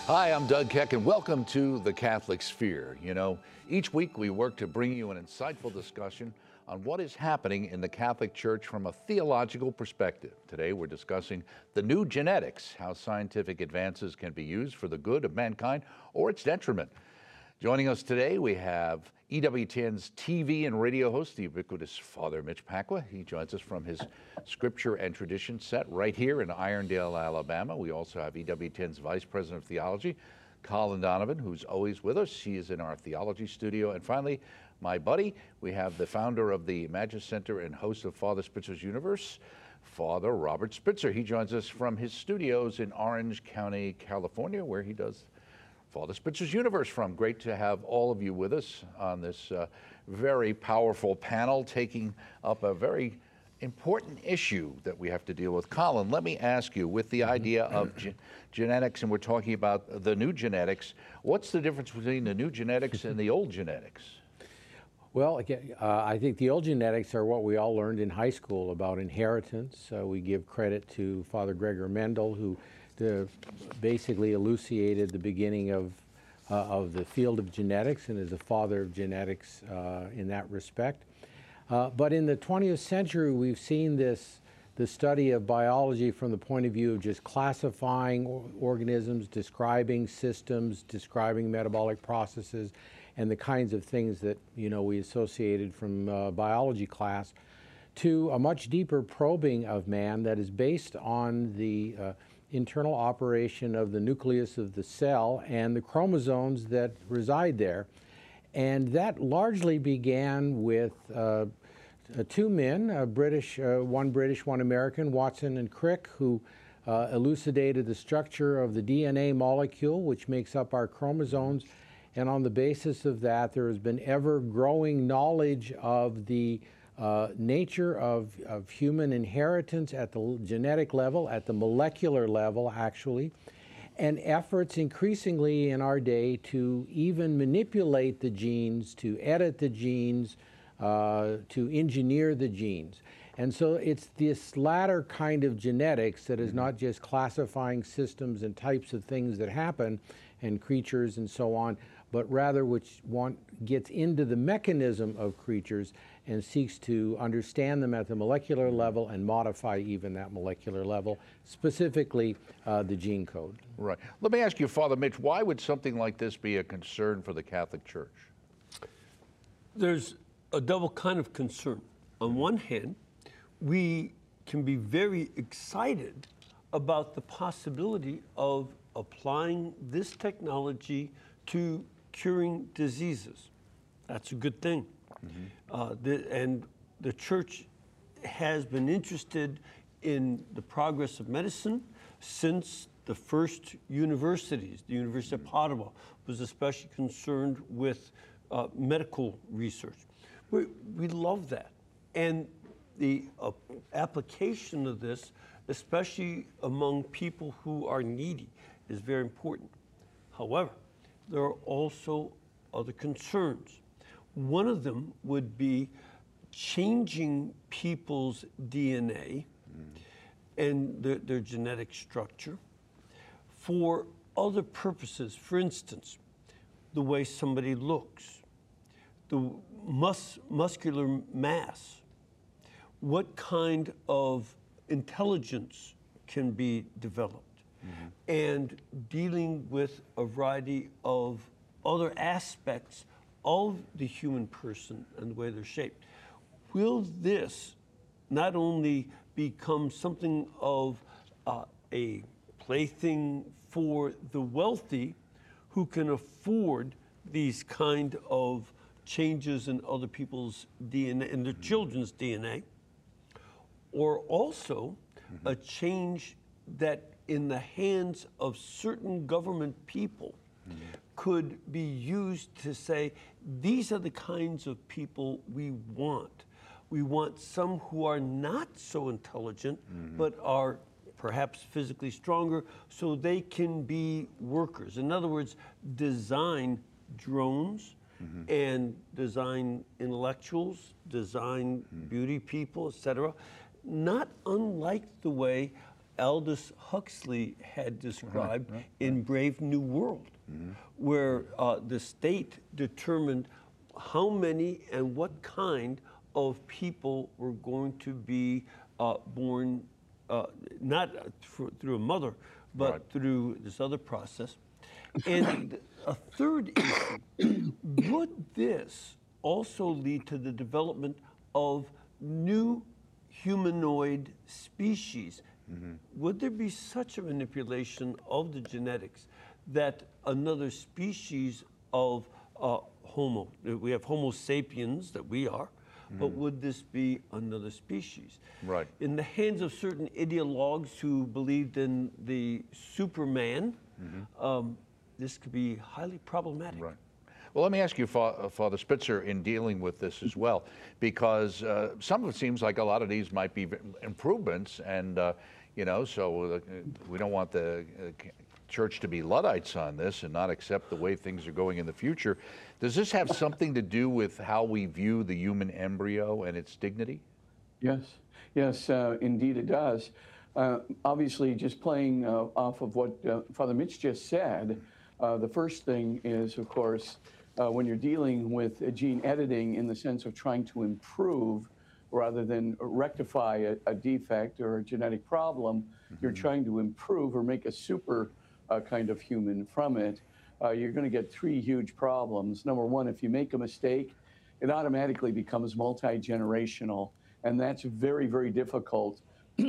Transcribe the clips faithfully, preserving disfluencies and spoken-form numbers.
Hi, I'm Doug Keck, and welcome to The Catholic Sphere. You know, each week we work to bring you an insightful discussion on what is happening in the Catholic Church from a theological perspective. Today we're discussing the new genetics, how scientific advances can be used for the good of mankind or its detriment. Joining us today, we have E W T N's T V and radio host, the ubiquitous Father Mitch Pacwa. He joins us from his Scripture and Tradition set right here in Irondale, Alabama. We also have E W T N's Vice President of Theology, Colin Donovan, who's always with us. He is in our theology studio. And finally, my buddy, we have the founder of the Magis Center and host of Father Spitzer's Universe, Father Robert Spitzer. He joins us from his studios in Orange County, California, where he does Father Spitzer's Universe from. Great to have all of you with us on this uh, very powerful panel, taking up a very important issue that we have to deal with. Colin, let me ask you, with the idea of ge genetics, and we're talking about the new genetics, what's the difference between the new genetics and the old genetics? Well, again, uh, I think the old genetics are what we all learned in high school about inheritance. Uh, we give credit to Father Gregor Mendel, who The, basically elucidated the beginning of, uh, of the field of genetics and is the father of genetics uh, in that respect. Uh, but in the twentieth century, we've seen this, the study of biology from the point of view of just classifying organisms, describing systems, describing metabolic processes, and the kinds of things that, you know, we associated from uh, biology class, to a much deeper probing of man that is based on the uh, internal operation of the nucleus of the cell and the chromosomes that reside there. And that largely began with uh, two men, a British, uh, one British, one American, Watson and Crick, who uh, elucidated the structure of the D N A molecule, which makes up our chromosomes. And on the basis of that, there has been ever-growing knowledge of the Uh, nature of, of human inheritance at the genetic level, at the molecular level, actually, and efforts increasingly in our day to even manipulate the genes, to edit the genes, uh, to engineer the genes. And so it's this latter kind of genetics that is not just classifying systems and types of things that happen and creatures and so on, but rather which want, gets into the mechanism of creatures and seeks to understand them at the molecular level and modify even that molecular level, specifically uh, the gene code. Right. Let me ask you, Father Mitch, why would something like this be a concern for the Catholic Church? There's a double kind of concern. On one hand, we can be very excited about the possibility of applying this technology to curing diseases. That's a good thing. Mm-hmm. uh, the, and the Church has been interested in the progress of medicine since the first universities. The University of Padua was especially concerned with uh, medical research. We, we love that. And the uh, application of this, especially among people who are needy, is very important. However, there are also other concerns. One of them would be changing people's D N A mm. and their, their genetic structure for other purposes. For instance, the way somebody looks, the mus muscular mass, what kind of intelligence can be developed, mm-hmm. and dealing with a variety of other aspects of the human person and the way they're shaped. Will this not only become something of uh, a plaything for the wealthy who can afford these kind of changes in other people's D N A, in their mm-hmm. children's D N A, or also mm-hmm. a change that in the hands of certain government people mm-hmm. could be used to say, these are the kinds of people we want. We want some who are not so intelligent, mm-hmm. but are perhaps physically stronger, so they can be workers. In other words, design drones mm-hmm. and design intellectuals, design mm-hmm. beauty people, et cetera, not unlike the way Aldous Huxley had described right, right, in right. Brave New World, mm-hmm. where uh, the state determined how many and what kind of people were going to be uh, born, uh, not for, through a mother, but right. through this other process. And a third issue, would this also lead to the development of new humanoid species? Mm-hmm. Would there be such a manipulation of the genetics that another species of uh, Homo, we have Homo sapiens that we are, mm-hmm. but would this be another species? Right. In the hands of certain ideologues who believed in the Superman, mm-hmm. um, this could be highly problematic. Right. Well, let me ask you, Father Spitzer, in dealing with this as well, because uh, some of it seems like a lot of these might be improvements, and uh, you know, so uh, we don't want the uh, church to be Luddites on this and not accept the way things are going in the future. Does this have something to do with how we view the human embryo and its dignity? Yes, yes, uh, indeed it does. Uh, obviously, just playing uh, off of what uh, Father Mitch just said, uh, the first thing is, of course, uh, when you're dealing with uh, gene editing in the sense of trying to improve rather than rectify a, a defect or a genetic problem, mm-hmm. you're trying to improve or make a super uh, kind of human from it. Uh, you're going to get three huge problems. Number one, if you make a mistake, it automatically becomes multi-generational, and that's very, very difficult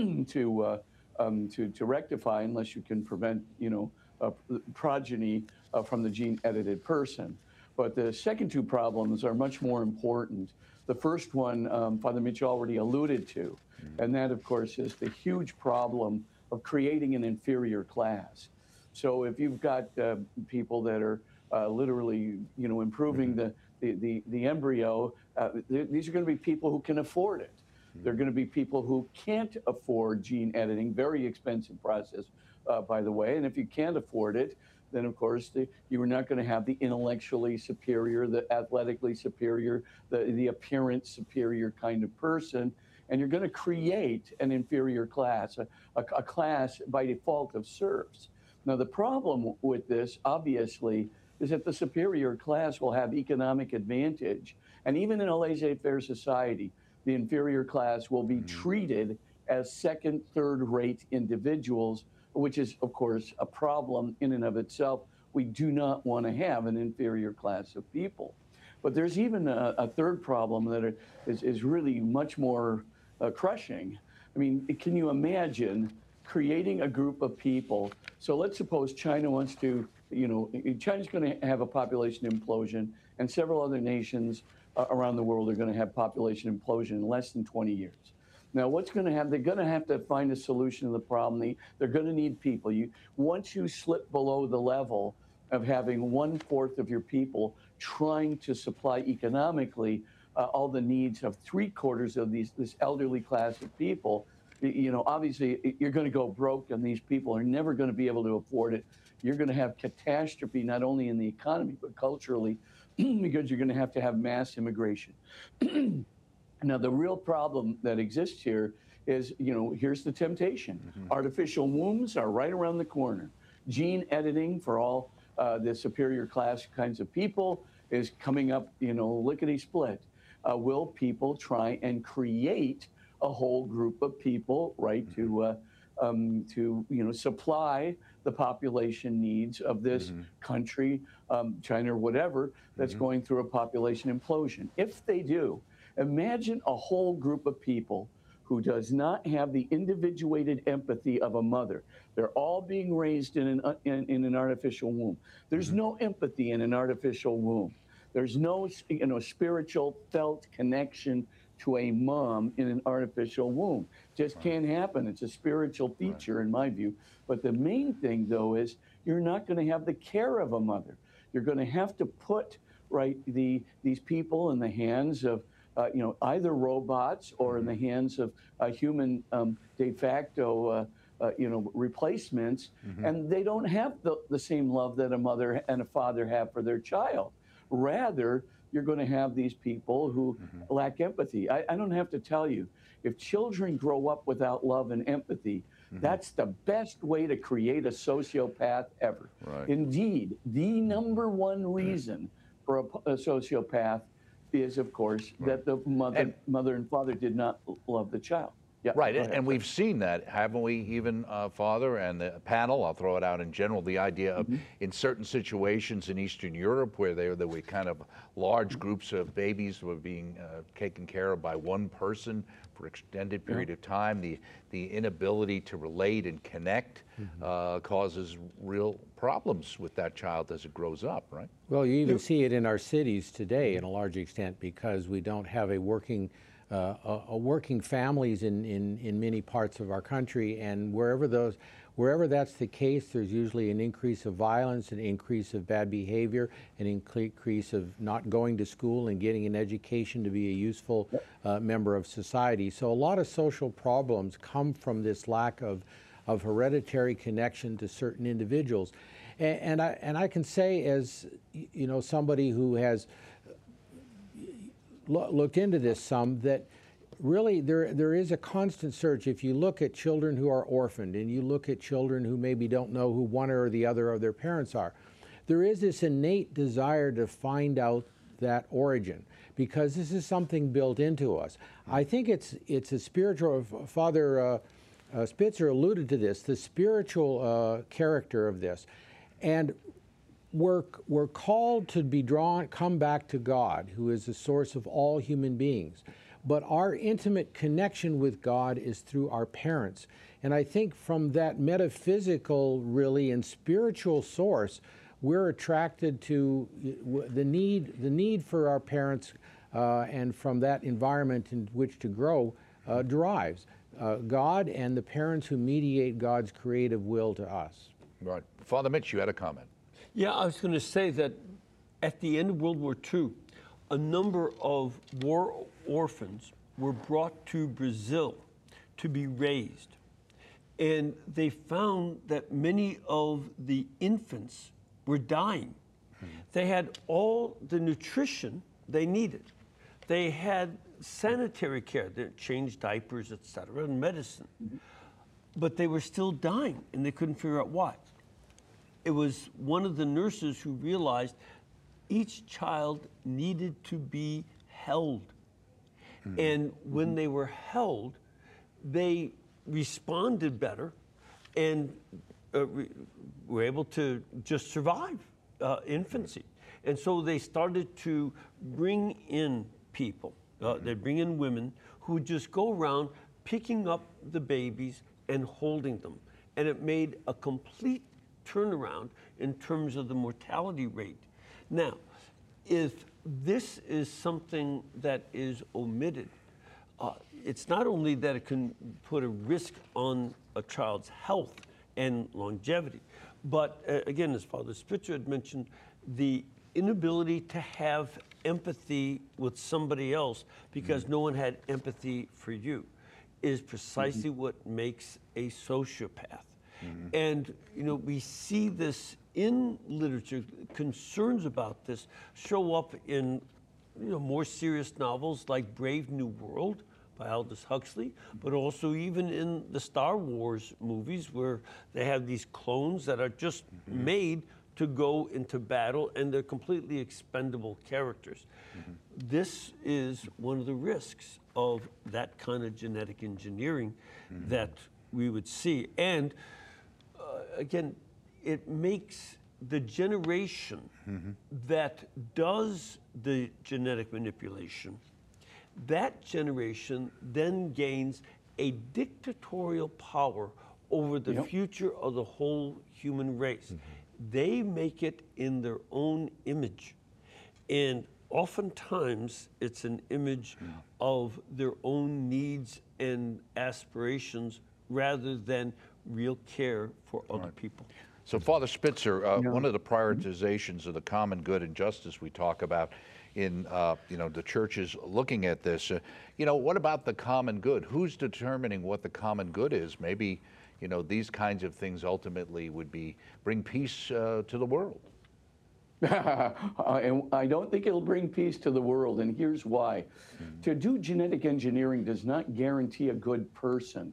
to, uh, um, to to rectify unless you can prevent, you know, uh, progeny uh, from the gene-edited person. But the second two problems are much more important. The first one, um, Father Mitch already alluded to, mm-hmm. and that, of course, is the huge problem of creating an inferior class. So if you've got uh, people that are uh, literally, you know, improving mm-hmm. the, the, the, the embryo, uh, these are going to be people who can afford it. Mm-hmm. They're going to be people who can't afford gene editing, very expensive process, uh, by the way. And if you can't afford it, then of course the, you are not going to have the intellectually superior, the athletically superior, the, the appearance superior kind of person. And you're going to create an inferior class, a, a, a class by default of serfs. Now, the problem with this, obviously, is that the superior class will have economic advantage. And even in a laissez-faire society, the inferior class will be mm-hmm. treated as second, third-rate individuals, which is, of course, a problem in and of itself. We do not want to have an inferior class of people. But there's even a, a third problem that is, is really much more uh, crushing. I mean, can you imagine creating a group of people? So let's suppose China wants to, you know, China's going to have a population implosion, and several other nations uh, around the world are going to have population implosion in less than twenty years. Now, what's going to happen? They're going to have to find a solution to the problem. They, they're going to need people. You, once you slip below the level of having one-fourth of your people trying to supply economically uh, all the needs of three-quarters of these this elderly class of people, you know, obviously you're going to go broke, and these people are never going to be able to afford it. You're going to have catastrophe not only in the economy but culturally, because you're going to have to have mass immigration. Now, the real problem that exists here is, you know, here's the temptation. Mm-hmm. Artificial wombs are right around the corner. Gene editing for all uh, the superior class kinds of people is coming up, you know, lickety-split. Uh, will people try and create a whole group of people, right, mm-hmm. to, uh, um, to, you know, supply the population needs of this mm-hmm. country, um, China or whatever, that's mm-hmm. going through a population implosion? If they do, imagine a whole group of people who does not have the individuated empathy of a mother. They're all being raised in an, in, in an artificial womb. There's mm-hmm. no empathy in an artificial womb. There's no, you know, spiritual felt connection to a mom in an artificial womb. Just right. can't happen. It's a spiritual feature right. in my view. But the main thing, though, is you're not going to have the care of a mother. You're going to have to put, right, the these people in the hands of Uh, you know, either robots or in the hands of uh, human um, de facto, uh, uh, you know, replacements, mm-hmm. and they don't have the, the same love that a mother and a father have for their child. Rather, you're going to have these people who mm-hmm. lack empathy. I, I don't have to tell you, if children grow up without love and empathy, That's the best way to create a sociopath ever. Right. Indeed, the number one reason for a, a sociopath is, of course, that the mother, And- mother and father did not love the child. Yeah, Right, go and, ahead. and we've seen that, haven't we, even, uh, Father, and the panel, I'll throw it out in general, the idea of in certain situations in Eastern Europe where there, there were kind of large groups of babies were being uh, taken care of by one person for extended period of time, the, the inability to relate and connect uh, causes real problems with that child as it grows up, right? Well, you even see it in our cities today in a large extent because we don't have a working uh, a, a working families in, in, in many parts of our country, and wherever those wherever that's the case, there's usually an increase of violence, an increase of bad behavior, an increase of not going to school and getting an education to be a useful uh, member of society. So a lot of social problems come from this lack of of hereditary connection to certain individuals. And, and, I, and I can say, as you know, somebody who has lo looked into this some, that really there, there is a constant search. If you look at children who are orphaned and you look at children who maybe don't know who one or the other of their parents are, there is this innate desire to find out that origin, because this is something built into us. I think it's, it's a spiritual, Father uh, Uh, Spitzer alluded to this, the spiritual uh, character of this. And we're, we're called to be drawn, come back to God, who is the source of all human beings. But our intimate connection with God is through our parents. And I think from that metaphysical, really, and spiritual source, we're attracted to the need, the need for our parents, uh, and from that environment in which to grow uh, derives. Uh, God and the parents who mediate God's creative will to us. Right. Father Mitch, you had a comment. Yeah, I was going to say that at the end of World War Two, a number of war orphans were brought to Brazil to be raised. And they found that many of the infants were dying. They had all the nutrition they needed. They had sanitary care, they changed diapers, et cetera, and medicine. But they were still dying, and they couldn't figure out why. It was one of the nurses who realized each child needed to be held. Mm-hmm. And when mm-hmm. they were held, they responded better and uh, re- were able to just survive uh, infancy. And so they started to bring in people. Uh, they'd bring in women who would just go around picking up the babies and holding them. And it made a complete turnaround in terms of the mortality rate. Now, if this is something that is omitted, uh, it's not only that it can put a risk on a child's health and longevity, but uh, again, as Father Spitzer had mentioned, the inability to have empathy with somebody else because mm-hmm. no one had empathy for you is precisely mm-hmm. what makes a sociopath. Mm-hmm. And, you know, we see this in literature. Concerns about this show up in, you know, more serious novels like Brave New World by Aldous Huxley, but also even in the Star Wars movies where they have these clones that are just mm-hmm. made to go into battle, and they're completely expendable characters. Mm-hmm. This is one of the risks of that kind of genetic engineering mm-hmm. that we would see. And uh, again, it makes the generation mm-hmm. that does the genetic manipulation, that generation then gains a dictatorial power over the yep. future of the whole human race. Mm-hmm. They make it in their own image. And oftentimes it's an image yeah. of their own needs and aspirations rather than real care for other right. people. So Father Spitzer, uh, yeah. one of the prioritizations of the common good and justice we talk about in, uh, you know, the churches looking at this, uh, you know, what about the common good? Who's determining what the common good is? Maybe, you know, these kinds of things ultimately would be bring peace uh, to the world. And I don't think it'll bring peace to the world, and here's why. Mm-hmm. To do genetic engineering does not guarantee a good person. Mm-hmm.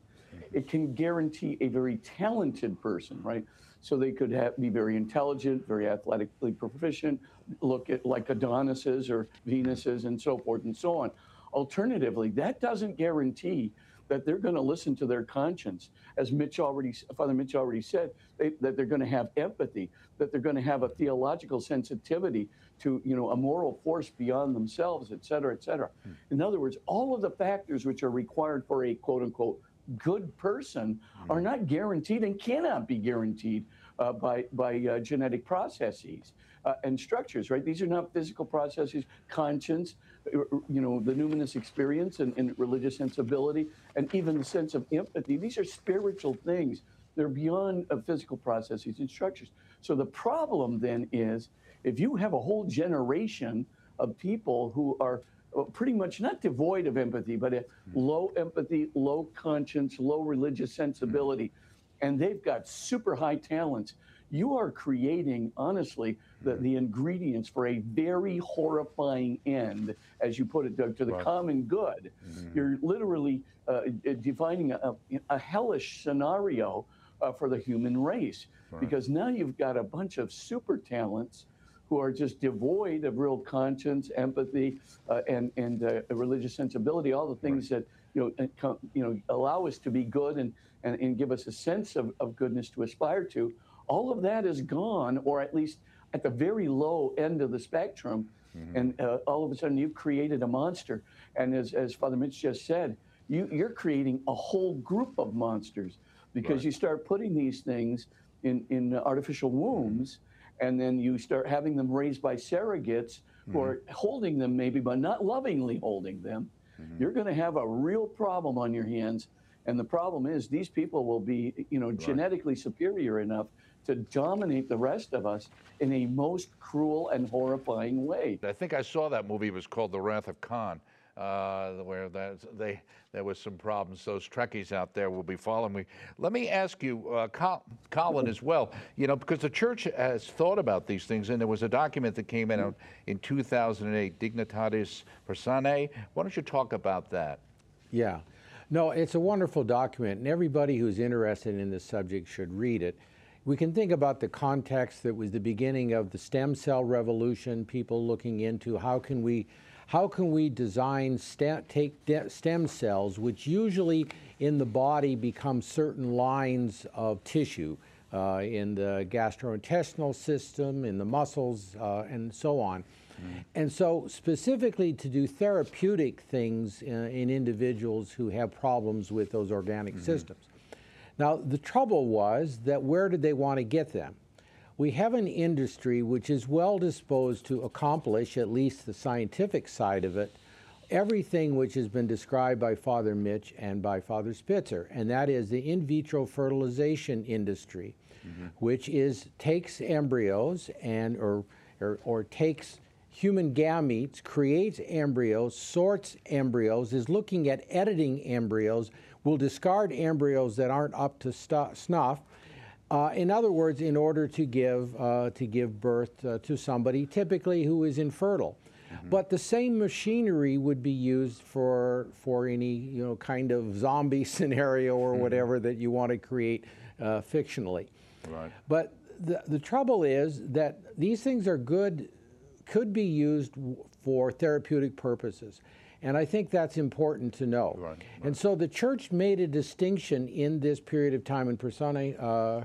it can guarantee a very talented person, right? So they could have, be very intelligent, very athletically proficient, look at like Adonises or Venuses and so forth and so on. Alternatively, that doesn't guarantee that they're going to listen to their conscience. As Mitch already, Father Mitch already said, they, that they're going to have empathy, that they're going to have a theological sensitivity to, you know, a moral force beyond themselves, et cetera, et cetera. Hmm. In other words, all of the factors which are required for a quote unquote good person hmm. are not guaranteed and cannot be guaranteed uh, by, by uh, genetic processes uh, and structures, right? These are not physical processes, conscience, you know, the numinous experience and, and religious sensibility, and even the sense of empathy. These are spiritual things. They're beyond uh, physical processes and structures. So the problem then is, if you have a whole generation of people who are pretty much not devoid of empathy, but mm-hmm. low empathy, low conscience, low religious sensibility, mm-hmm. and they've got super high talents, you are creating, honestly, the, mm-hmm. the ingredients for a very horrifying end, as you put it, Doug, to the right. common good. Mm-hmm. You're literally uh, defining a, a hellish scenario uh, for the human race, right. because now you've got a bunch of super talents who are just devoid of real conscience, empathy, uh, and and uh, religious sensibility, all the things right. that you know you know allow us to be good and and, and give us a sense of, of goodness to aspire to. All of that is gone, or at least at the very low end of the spectrum, mm-hmm. and uh, all of a sudden you've created a monster. And as as Father Mitch just said, you you're creating a whole group of monsters because right. you start putting these things in in artificial wombs. And then you start having them raised by surrogates who mm-hmm. are holding them maybe, but not lovingly holding them. Mm-hmm. You're going to have a real problem on your hands. And the problem is these people will be, you know, right. genetically superior enough to dominate the rest of us in a most cruel and horrifying way. I think I saw that movie. It was called The Wrath of Khan, uh, where that, they, there was some problems. Those Trekkies out there will be following me. Let me ask you, uh, Col Colin, as well, you know, because the church has thought about these things, and there was a document that came out in two thousand eight, Dignitatis Personae. Why don't you talk about that? Yeah. No, it's a wonderful document, and everybody who's interested in this subject should read it. We can think about the context that was the beginning of the stem cell revolution, people looking into how can we How can we design, stem, take stem cells, which usually in the body become certain lines of tissue uh, in the gastrointestinal system, in the muscles, uh, and so on. Mm. And so specifically to do therapeutic things in, in individuals who have problems with those organic mm-hmm. systems. Now, the trouble was that where did they want to get them? We have an industry which is well disposed to accomplish, at least the scientific side of it, everything which has been described by Father Mitch and by Father Spitzer, and that is the in vitro fertilization industry, mm-hmm. which is takes embryos and or, or or takes human gametes, creates embryos, sorts embryos, is looking at editing embryos, will discard embryos that aren't up to snuff. Uh, in other words, in order to give uh, to give birth uh, to somebody typically who is infertile, mm-hmm. but the same machinery would be used for for any you know kind of zombie scenario or mm-hmm. whatever that you want to create uh, fictionally. Right. But the the trouble is that these things are good, could be used for therapeutic purposes. And I think that's important to know. Right, right. And so the church made a distinction in this period of time in Personae uh,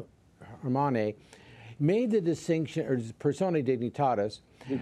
Humanae, made the distinction, or Personae Dignitatis,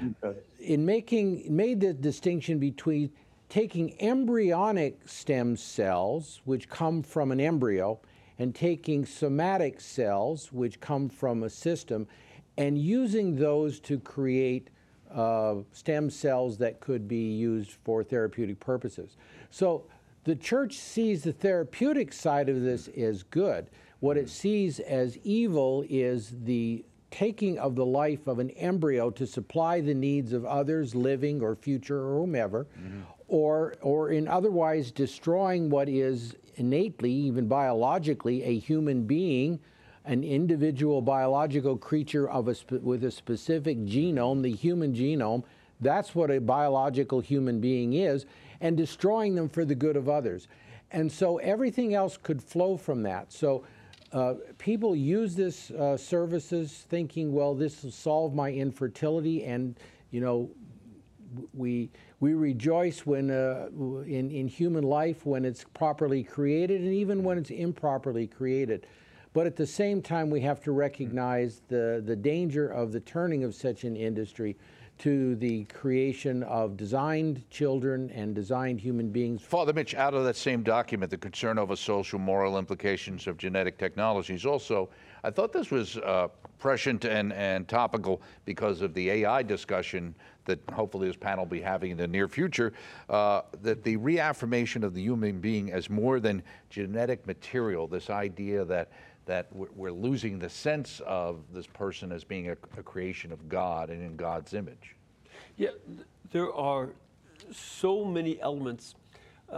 in making, made the distinction between taking embryonic stem cells, which come from an embryo, and taking somatic cells, which come from a system, and using those to create Uh, stem cells that could be used for therapeutic purposes. So the church sees the therapeutic side of this as good. What it sees as evil is the taking of the life of an embryo to supply the needs of others, living or future or whomever, mm-hmm. or, or in otherwise destroying what is innately, even biologically, a human being, an individual biological creature of a spe with a specific genome, the human genome. That's what a biological human being is, and destroying them for the good of others. and so everything else could flow from that. So uh, people use this uh, services thinking, well, this will solve my infertility, and you know, we we rejoice when uh, in in human life when it's properly created, and even when it's improperly created. But at the same time, we have to recognize the the danger of the turning of such an industry to the creation of designed children and designed human beings. Father Mitch, out of that same document, the concern over social, moral implications of genetic technologies. Also, I thought this was uh, prescient and, and topical because of the A I discussion that hopefully this panel will be having in the near future, uh, that the reaffirmation of the human being as more than genetic material, this idea that that we're losing the sense of this person as being a, a creation of God and in God's image. Yeah, th- there are so many elements uh,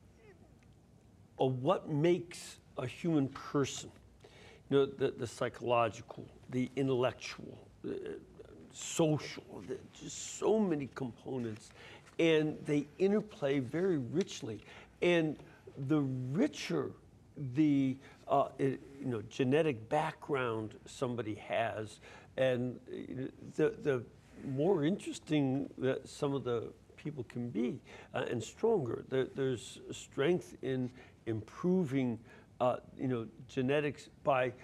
of what makes a human person. You know, the, the psychological, the intellectual, the social, the, just so many components, and they interplay very richly. And the richer the uh, it, you know genetic background somebody has, and the the more interesting that some of the people can be, uh, and stronger. There, there's strength in improving uh, you know genetics by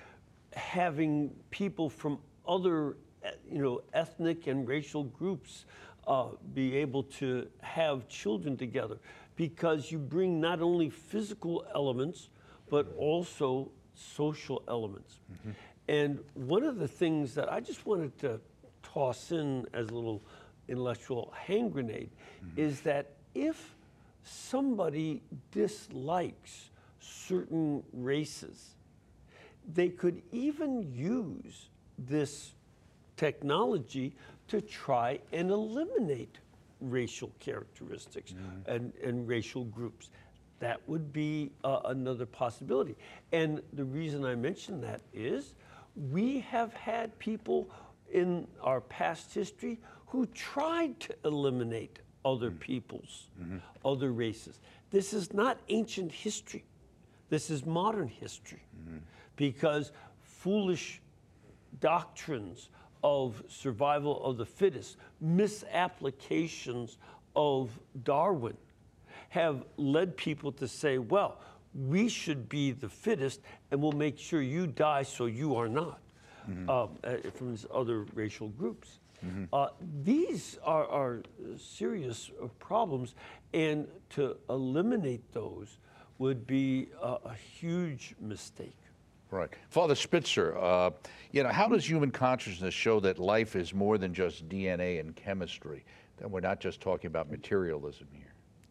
having people from other you know ethnic and racial groups uh, be able to have children together, because you bring not only physical elements but also social elements. Mm-hmm. And one of the things that I just wanted to toss in as a little intellectual hand grenade mm-hmm. is that if somebody dislikes certain races, they could even use this technology to try and eliminate racial characteristics mm-hmm. and, and racial groups. That would be uh, another possibility. And the reason I mention that is we have had people in our past history who tried to eliminate other peoples, mm-hmm. other races. This is not ancient history. This is modern history. Mm-hmm. Because foolish doctrines of survival of the fittest, misapplications of Darwin, have led people to say, well, we should be the fittest and we'll make sure you die so you are not, mm-hmm. uh, from these other racial groups. Mm-hmm. Uh, these are, are serious problems, and to eliminate those would be a, a huge mistake. Right. Father Spitzer, uh, you know, how does human consciousness show that life is more than just D N A and chemistry, that we're not just talking about materialism here?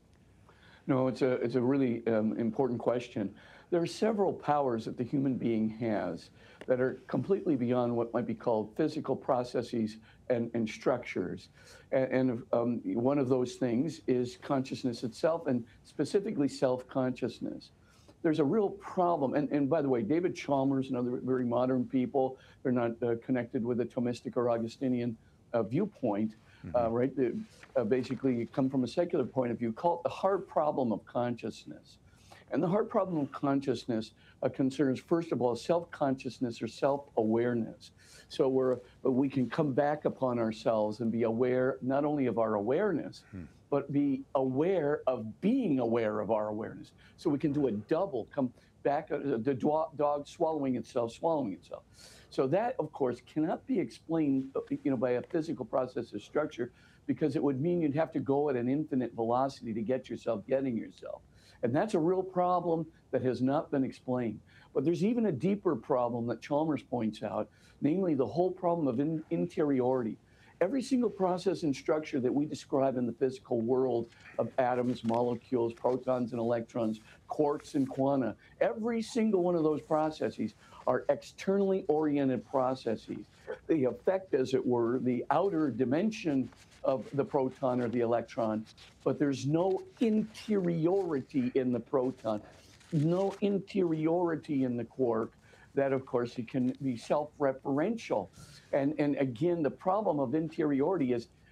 No, it's a, it's a really um, important question. There are several powers that the human being has that are completely beyond what might be called physical processes and, and structures. And, and um, one of those things is consciousness itself, and specifically self-consciousness. There's a real problem, and, and by the way, David Chalmers and other very modern people, they're not uh, connected with a Thomistic or Augustinian uh, viewpoint, mm-hmm. uh, right? They uh, basically come from a secular point of view, call it the hard problem of consciousness. And the hard problem of consciousness uh, concerns, first of all, self-consciousness or self-awareness. So we're, we can come back upon ourselves and be aware not only of our awareness, hmm. but be aware of being aware of our awareness. So we can do a double, come back, uh, the dog swallowing itself, swallowing itself. So that, of course, cannot be explained you know, by a physical process or structure, because it would mean you'd have to go at an infinite velocity to get yourself getting yourself. And that's a real problem that has not been explained. But there's even a deeper problem that Chalmers points out, namely the whole problem of in interiority. Every single process and structure that we describe in the physical world of atoms, molecules, protons and electrons, quarks and quanta, every single one of those processes are externally oriented processes. They affect, as it were, the outer dimension of the proton or the electron, but there's no interiority in the proton, no interiority in the quark. That, of course, it can be self-referential. And, and again, the problem of interiority is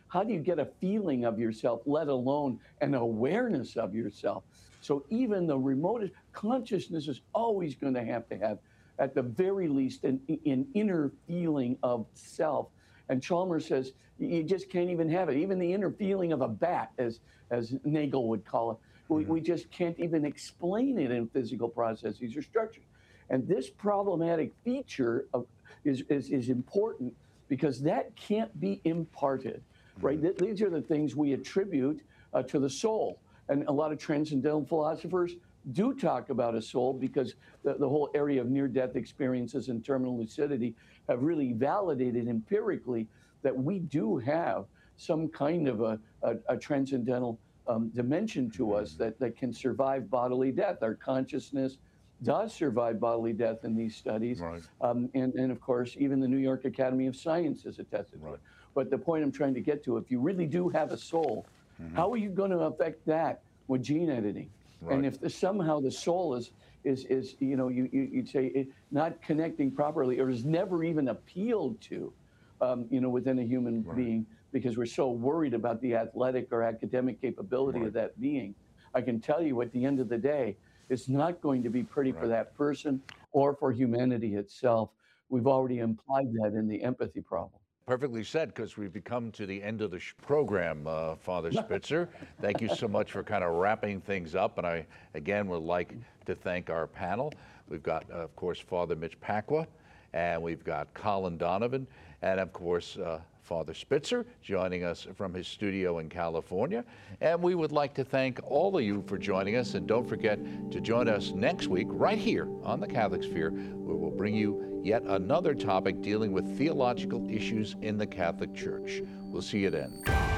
How do you get a feeling of yourself, let alone an awareness of yourself? So even the remotest consciousness is always going to have to have, at the very least, an, an inner feeling of self. And Chalmers says you just can't even have it. Even the inner feeling of a bat, as, as Nagel would call it, we, we just can't even explain it in physical processes or structures. And this problematic feature of, is, is, is important because that can't be imparted, right? Th- these are the things we attribute uh, to the soul. And a lot of transcendental philosophers do talk about a soul because the, the whole area of near-death experiences and terminal lucidity have really validated empirically that we do have some kind of a, a, a transcendental um, dimension to us that, that can survive bodily death. Our consciousness does survive bodily death in these studies. Right. Um, and, and of course, even the New York Academy of Sciences attested to Right. it. But the point I'm trying to get to, if you really do have a soul, mm-hmm. how are you going to affect that with gene editing? Right. And if the, somehow the soul is, is, is you know, you, you, you'd say it, not connecting properly or is never even appealed to, um, you know, within a human right. being, because we're so worried about the athletic or academic capability right. of that being, I can tell you at the end of the day, it's not going to be pretty right. for that person or for humanity itself. We've already implied that in the empathy problem. Perfectly said, because we've come to the end of the sh- program, uh, Father Spitzer. Thank you so much for kind of wrapping things up. And I, again, would like to thank our panel. We've got, uh, of course, Father Mitch Pacwa, and we've got Colin Donovan, and, of course, uh, Father Spitzer joining us from his studio in California. And we would like to thank all of you for joining us. And don't forget to join us next week right here on the Catholic Sphere, where we'll bring you yet another topic dealing with theological issues in the Catholic Church. We'll see you then.